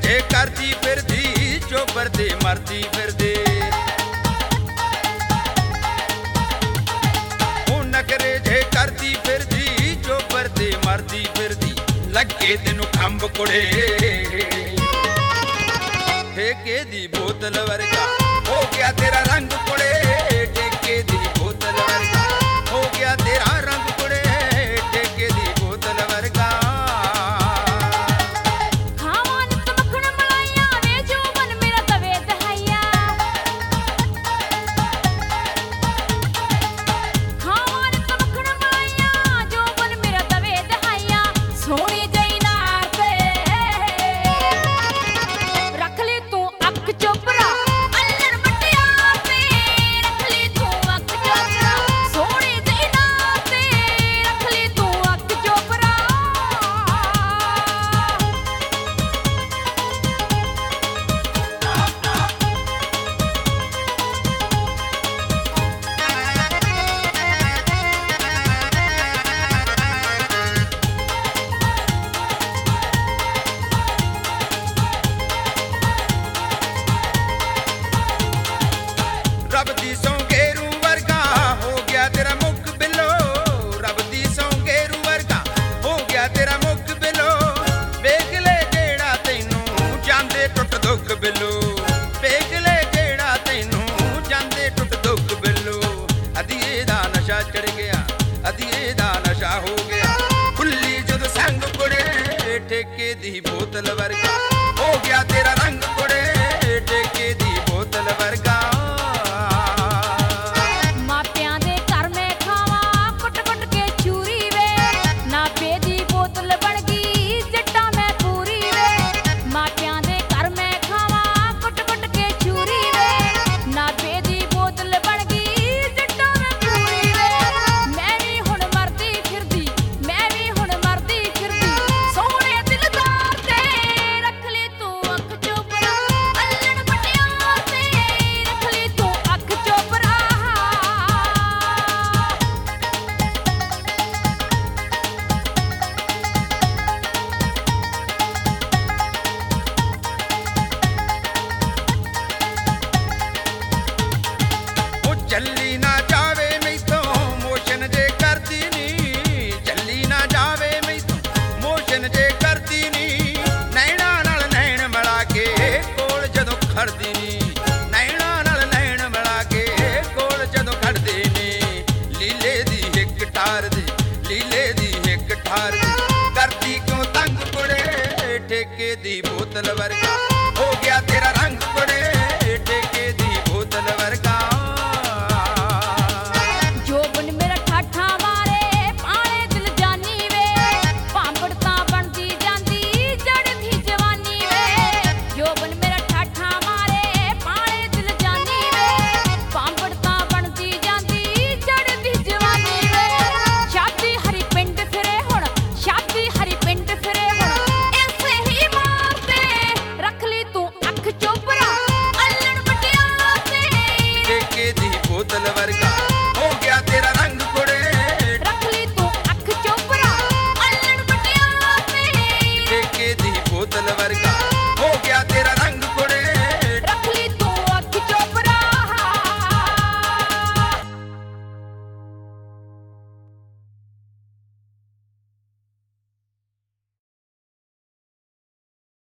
ਜੇ ਕਰਦੀ ਫਿਰਦੀ ਚੋਬਰ ਤੇ ਮਰਦੀ ਫਿਰਦੀ ਉਹ ਨਖਰੇ ਜੇ ਕਰਦੀ ਫਿਰਦੀ ਚੋਬਰ ਤੇ ਮਰਦੀ ਫਿਰਦੀ ਲੱਗੇ ਤੈਨੂੰ ਖੰਭ ਕੁੜੇ ਠੇਕੇ ਦੀ ਬੋਤਲ ਵਰਗਾ ਹੋ ਗਿਆ ਤੇਰਾ ਰੰਗ ਕੁੜੇ ਠੇਕੇ ਦੀ ਬੋਤਲ ਵਰਗਾ ਹੋ ਗਿਆ ਤੇਰਾ ਰੰਗ ਕੁੜੇ ਠੇਕੇ ਦੀ ਬੋਤਲ ਵਰਗਾ ਰੱਬ ਦੀ ਸੌਂਗੇਰੂ ਵਰਗਾ ਹੋ ਗਿਆ ਤੇਰਾ ਮੁੱਖ ਬਿੱਲੋ ਰੱਬ ਦੀ ਸੌਂਗੇਰੂ ਵਰਗਾ ਹੋ ਗਿਆ ਤੇਰਾ ਮੁੱਖ ਬਿੱਲੋ ਵੇਖ ਲੈ ਜਿਹੜਾ ਤੈਨੂੰ ਜਾਂਦੇ ਟੁੱਟ ਦੁੱਖ ਬਿੱਲੋ ਵੇਖ ਲੈ ਜਿਹੜਾ ਤੈਨੂੰ ਜਾਂਦੇ ਟੁੱਟ ਦੁੱਖ ਬਿੱਲੋ ਅਧੀਏ ਦਾ ਨਸ਼ਾ ਚੜ ਗਿਆ ਅਧੀਏ ਦਾ ਨਸ਼ਾ ਹੋ ਗਿਆ ਖੁੱਲੀ ਜਦ ਸੰਗ ਕੁੜੇ ਠੇਕੇ ਦੀ ਬੋਤਲ ਵਰਗਾ ਹੋ ਗਿਆ ਤੇਰਾ ਰੰਗ ਕੁੜੇ ਠੇਕੇ ਦੀ ਬੋਤਲ ਵਰਗਾ ਚੱਲੀ ਨਾ ਜਾਵੇ ਮੈਥੋਂ ਮੋਸ਼ਨ ਜੇ ਕਰਦੀ ਨੀ ਚੱਲੀ ਨਾ ਜਾਵੇ ਮੈਥੋਂ ਮੋਸ਼ਨ ਜੇ ਕਰਦੀ ਨੀ ਨੈਣਾ ਨਾਲ ਨੈਣ ਮਿਲਾ ਕੇ ਕੋਲ ਜਦੋਂ ਖੜਦੀ ਨੀ ਨੈਣਾ ਨਾਲ ਨੈਣ ਮਿਲਾ ਕੇ ਕੋਲ ਜਦੋਂ ਖੜਦੇ ਨੇ ਲੀਲੇ ਦੀ ਇੱਕ ਠਾਰ ਦੇ ਲੀਲੇ ਦੀ ਇੱਕ ਠਾਰ ਦੇ ਕਰਦੀ ਕਿਉਂ ਤੰਗ ਕੁੜੇ ਠੇਕੇ ਦੀ ਬੋਤਲ ਵਰਗਾ